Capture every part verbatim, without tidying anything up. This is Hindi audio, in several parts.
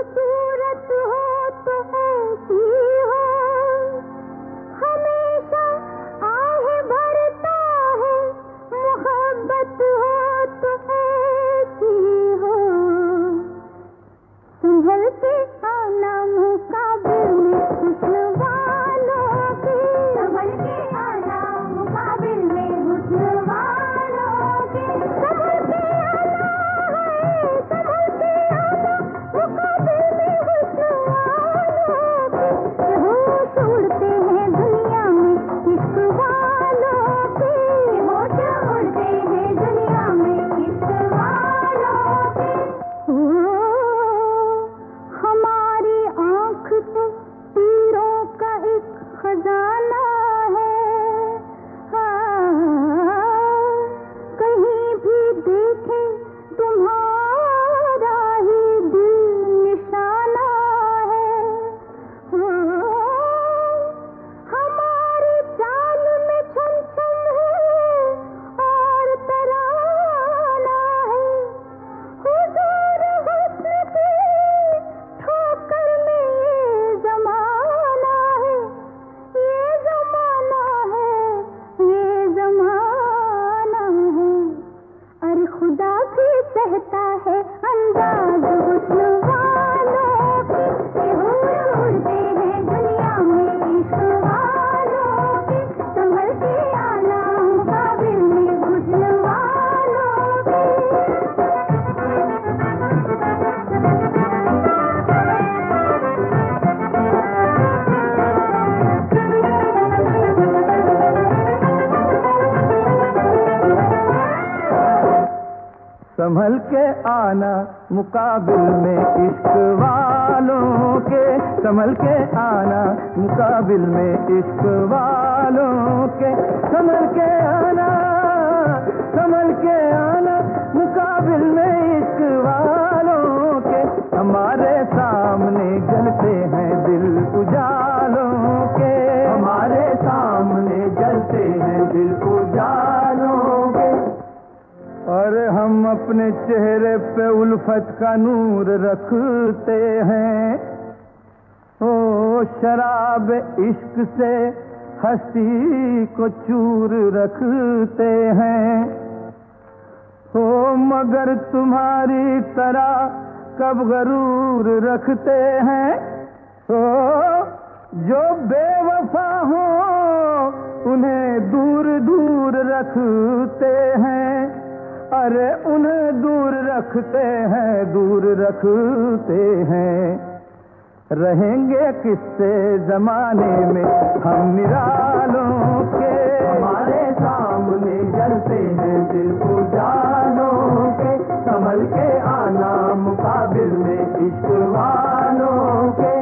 सूरत हो तो ऐसी हो, हमेशा आहे भरता है, मोहब्बत हो तो ऐसी हो। संभल के आना मुकाबिल में हुस्न वालों के, संभल के आना मुकाबिल में हुस्न वालों के, संभल के आना है, संभल के आना मुकाबिल में हुस्न वालों के। होश उड़ते हैं दुनिया में इश्क वालों के, होश उड़ते हैं दुनिया में इश्क वालों के। ओ हमारी आँख तो तीरों का एक खजाना है, हाँ, कहीं भी देखें तुम्हारा ही दिल निशाना है। हाँ, हमारी चाल में छम छम है और तराना है, हुजूर हुस्न की ठोकर में ये जमाना है, ये जमाना है, ये जमाना है। अरे खुदा भी कहता है अंदाज हुस्न वालों के, ये हूर उड़ते हैं दुनिया में इश्क वालों के। संभल के आना मुकाबिल में हुस्न वालों के। संभल के आना मुकाबिल में इश्क वालों के, संभल के आना मुकाबिल में इश्क वालों के, संभल के आना, संभल के आना मुकाबिल में इश्क वालों के। हमारे सामने जलते हैं दिल उजालों के, हमारे सामने जलते हैं दिल उजालों के। और हम अपने चेहरे पे उल्फत का नूर रखते हैं, ओ शराब इश्क से हस्ती को चूर रखते हैं। ओ मगर तुम्हारी तरह कब गरूर रखते हैं, ओ जो बेवफा हो उन्हें दूर दूर रखते हैं। अरे उन्हें दूर रखते हैं, दूर रखते हैं। रहेंगे किससे जमाने में हम निरालों के, हमारे सामने जलते हैं दिल उजालों के। संभल के आना मुकाबिल में इश्क वालों के।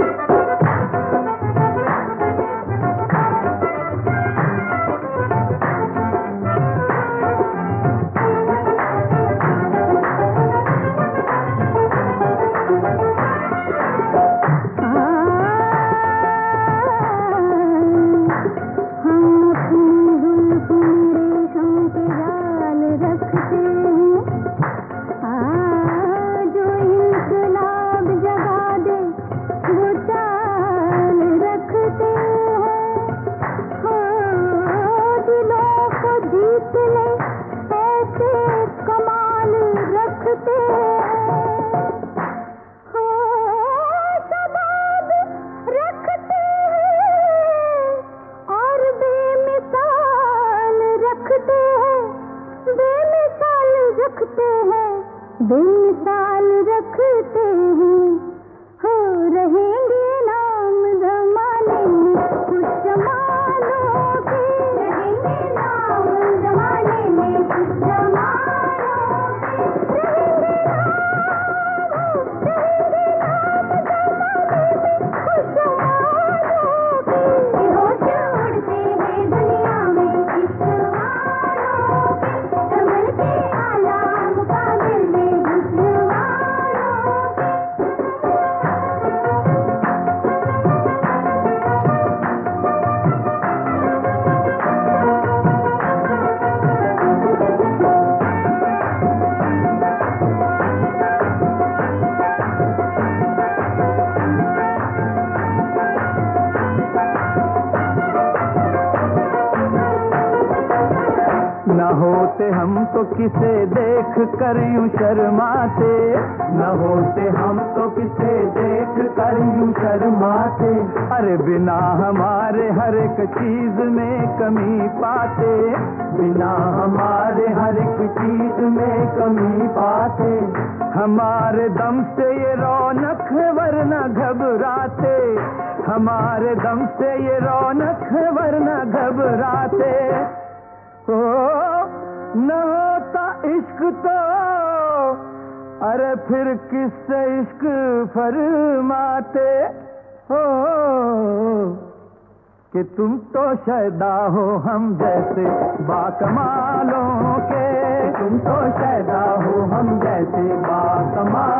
बेमिसाल रखते हैं, हो रहेंगे नाम जमाने में कुछ जमानों के, रहेंगे नाम जमाने में कुछ जमानों के, रहेंगे नाम, रहेंगे नाम जमाने में कुछ जमानों के। होश उड़ते हैं दुनिया में इश्क वालों के, संभल के आना मुकाबिल में हुस्न वालों के। न होते हम तो किसे देख कर यूं शर्माते, न होते हम तो किसे देख कर यूं शर्माते। अरे बिना हमारे हर एक चीज में कमी पाते, बिना हमारे हर एक चीज में कमी पाते। हमारे दम से ये रौनक वरना घबराते, हमारे दम से ये रौनक वरना घबराते। ओ न होता इश्क तो अरे फिर किससे इश्क फरमाते हो, कि तुम तो शैदा हो हम जैसे बाकमालों के, तुम तो शैदा हो हम जैसे बाकमाल